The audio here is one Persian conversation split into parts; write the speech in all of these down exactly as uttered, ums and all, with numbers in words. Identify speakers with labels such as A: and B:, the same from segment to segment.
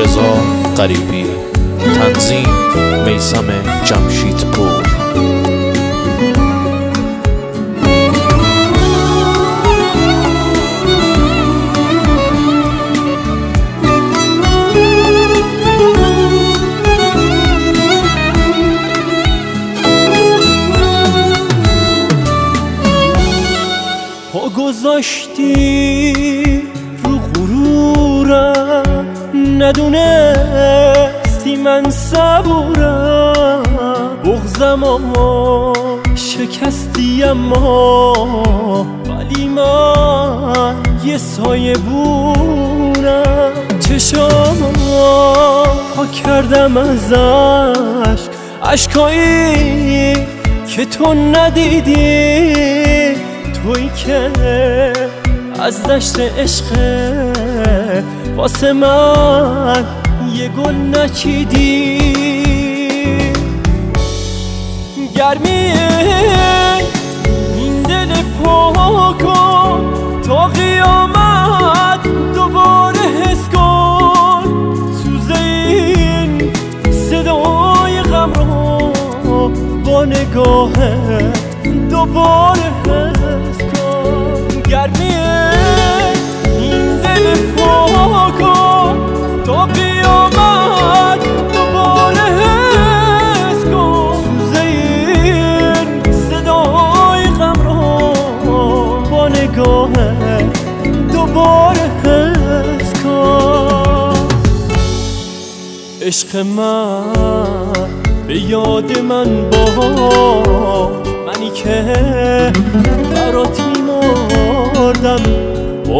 A: رضا غریبی، تنظیم میثم جمشیدپور.
B: پا گذاشتی رو غرورم، ندونستی من صبورم. بغضم و شکستی اما ولی من یه سایه بونم. چشام پاک کردم از عشق، عشقایی که تو ندیدی، تویی که از دشت عشق واسه من یه گل نچیدی. گرمی این دل پاکو تا قیامت دوباره حس کن. سوز این صدای غم رو با نگاه دوباره حس کن. گرمی این دل پاکو تا قیامت دوباره حس کن. سوز این صدای غم رو با نگاه دوباره حس کن. عشق من به یاد من با منی که برات میمردم، با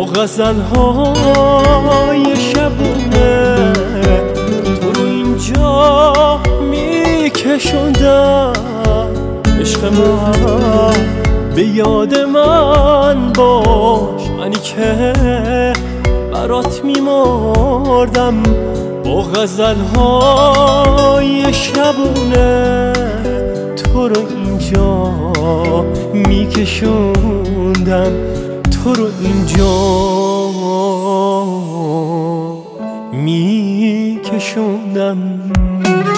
B: غزل‌های شبونه تو رو اینجا میکشوندم. عشق من به یاد من باش، منی که برات میمردم، با غزل‌های شبونه تو رو اینجا میکشوندم، تو رو اینجا میکشوندم.